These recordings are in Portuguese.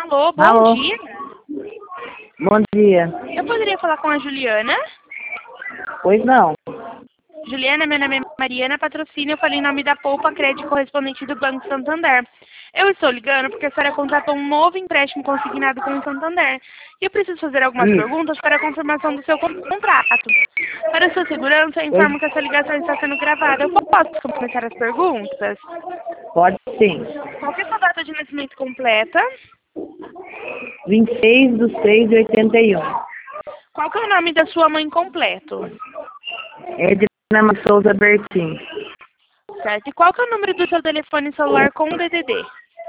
Alô, bom Alô. dia. Bom dia. Eu poderia falar com a Juliana? Pois não. Juliana, meu nome é Mariana Patrocínio, eu falei em nome da Poupa Crédito correspondente do Banco Santander. Eu estou ligando porque a senhora contratou um novo empréstimo consignado com o Santander. E eu preciso fazer algumas perguntas para a confirmação do seu contrato. Para sua segurança, eu informo que essa ligação está sendo gravada. Eu posso começar as perguntas? Pode sim. Qual que é a sua data de nascimento completa? 26/6/81. Qual que é o nome da sua mãe completo? Edna Souza Bertin. Certo. E qual que é o número do seu telefone celular com DDD?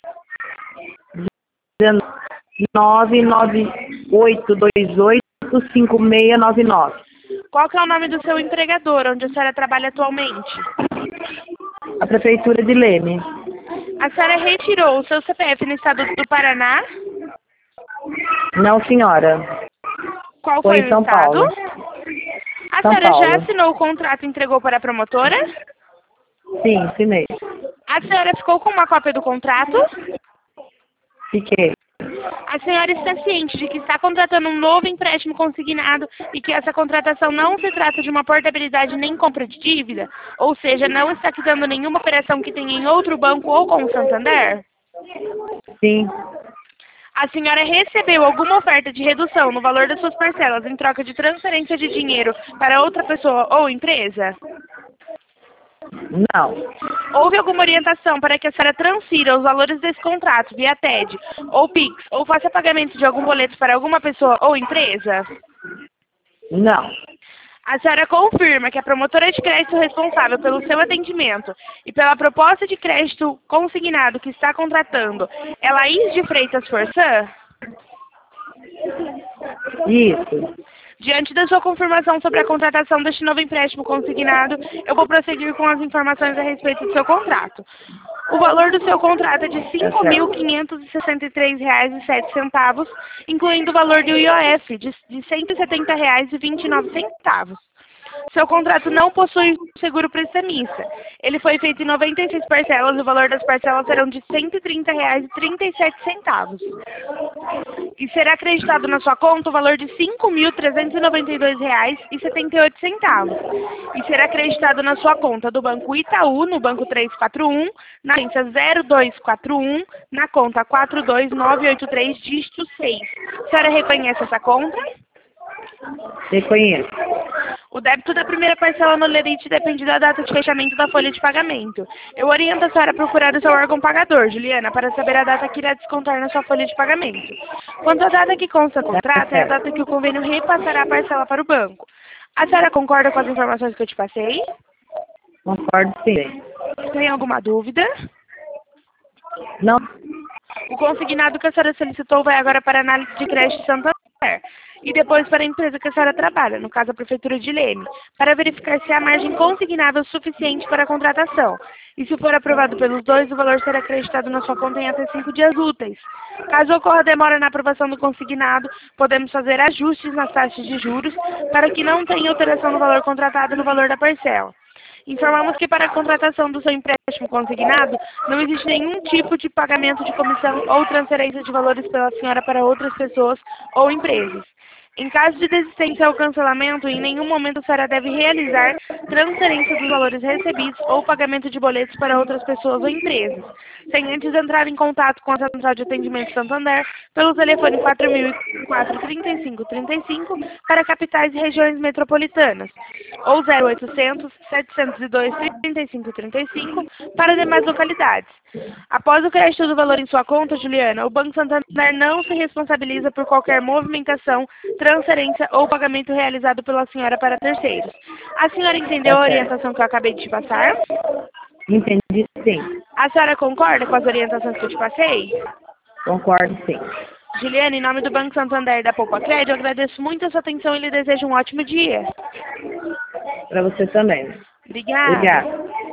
998285699. Qual que é o nome do seu empregador, onde a senhora trabalha atualmente? A Prefeitura de Leme. A senhora retirou o seu CPF no estado do Paraná? Não, senhora. Qual Foi foi em o São estado? Paulo. A São senhora já Paulo. assinou o contrato e entregou para a promotora? Sim, assinei. A senhora ficou com uma cópia do contrato? Fiquei. A senhora está ciente de que está contratando um novo empréstimo consignado e que essa contratação não se trata de uma portabilidade nem compra de dívida? Ou seja, não está quitando nenhuma operação que tenha em outro banco ou com o Santander? Sim. A senhora recebeu alguma oferta de redução no valor das suas parcelas em troca de transferência de dinheiro para outra pessoa ou empresa? Não. Houve alguma orientação para que a senhora transfira os valores desse contrato via TED, ou PIX, ou faça pagamento de algum boleto para alguma pessoa ou empresa? Não. A senhora confirma que a promotora de crédito responsável pelo seu atendimento e pela proposta de crédito consignado que está contratando é Laís de Freitas Forçã? Isso. Diante da sua confirmação sobre a contratação deste novo empréstimo consignado, eu vou prosseguir com as informações a respeito do seu contrato. O valor do seu contrato é de R$ 5.563,07, incluindo o valor do IOF de R$ 170,29. Seu contrato não possui seguro prestamista. Ele foi feito em 96 parcelas e o valor das parcelas serão de R$ 130,37. E será acreditado na sua conta o valor de R$ 5.392,78. E será acreditado na sua conta do Banco Itaú, no Banco 341, na agência 0241, na conta 42983, dígito 6. A senhora reconhece essa conta? Reconheço. O débito da primeira parcela no lerite depende da data de fechamento da folha de pagamento. Eu oriento a senhora a procurar o seu órgão pagador, Juliana, para saber a data que irá descontar na sua folha de pagamento. Quanto à data que consta no contrato, é a data que o convênio repassará a parcela para o banco. A senhora concorda com as informações que eu te passei? Concordo, sim. Tem alguma dúvida? Não. O consignado que a senhora solicitou vai agora para a análise de crédito Santander e depois para a empresa que a senhora trabalha, no caso a Prefeitura de Leme, para verificar se há margem consignável suficiente para a contratação. E se for aprovado pelos dois, o valor será acreditado na sua conta em até 5 dias úteis. Caso ocorra demora na aprovação do consignado, podemos fazer ajustes nas taxas de juros para que não tenha alteração no valor contratado no valor da parcela. Informamos que para a contratação do seu empréstimo consignado, não existe nenhum tipo de pagamento de comissão ou transferência de valores pela senhora para outras pessoas ou empresas. Em caso de desistência ou cancelamento, em nenhum momento a senhora deve realizar transferência dos valores recebidos ou pagamento de boletos para outras pessoas ou empresas, sem antes entrar em contato com a Central de Atendimento Santander pelo telefone 4004-3535 para capitais e regiões metropolitanas, ou 0800-702-3535 para demais localidades. Após o crédito do valor em sua conta, Juliana, o Banco Santander não se responsabiliza por qualquer movimentação, transferência ou pagamento realizado pela senhora para terceiros. A senhora entendeu a orientação que eu acabei de te passar? Entendi, sim. A senhora concorda com as orientações que eu te passei? Concordo, sim. Juliana, em nome do Banco Santander e da Poupa Crédito, eu agradeço muito a sua atenção e lhe desejo um ótimo dia. Para você também. Obrigada. Obrigada.